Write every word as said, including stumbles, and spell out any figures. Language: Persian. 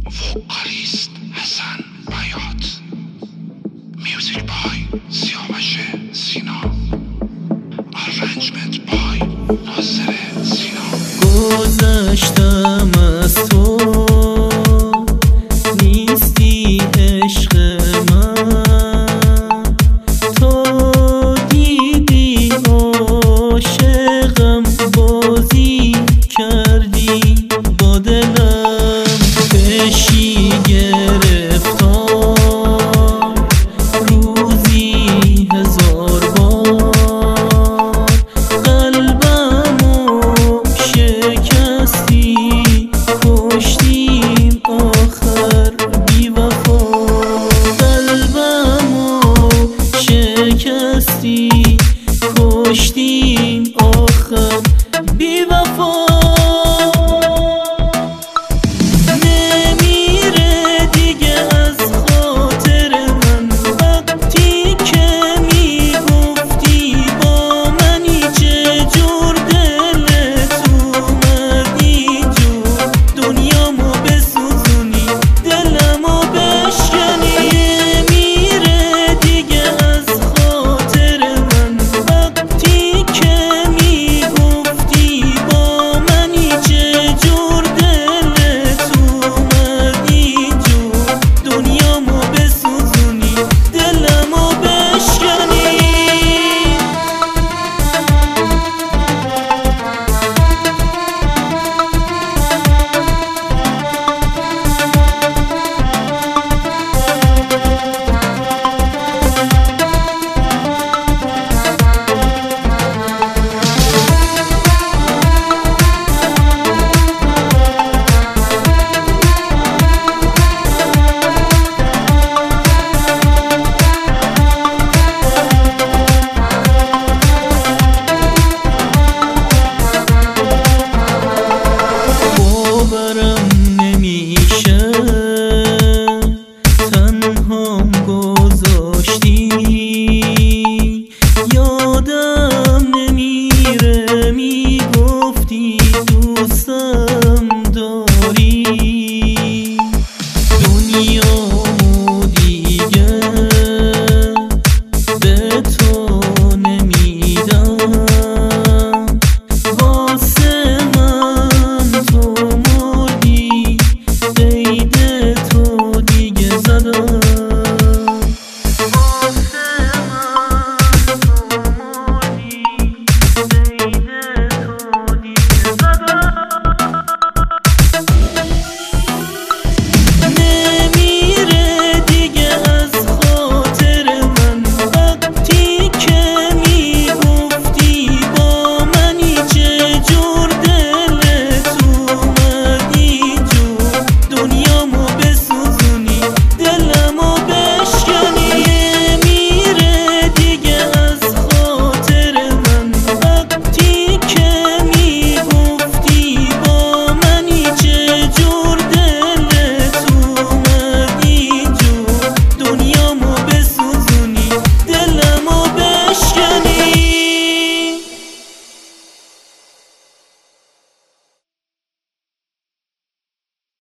فوقالیست حسن بیات، میوزیک بای سیاوش سینا، آرنجمنت بای ناصر سینا. گذشتم از تو نیستی عشق من، تو دیدی عاشقم بازی کردی با دلم، بشی گرفتار روزی هزار بار، قلبمو شکستی کشتیم آخر بی وفا، قلبمو شکستی کشتیم آخر بی وفا. باورم نمیشه تنهام گذاشتی، یادم نمیره میگفتی دوستم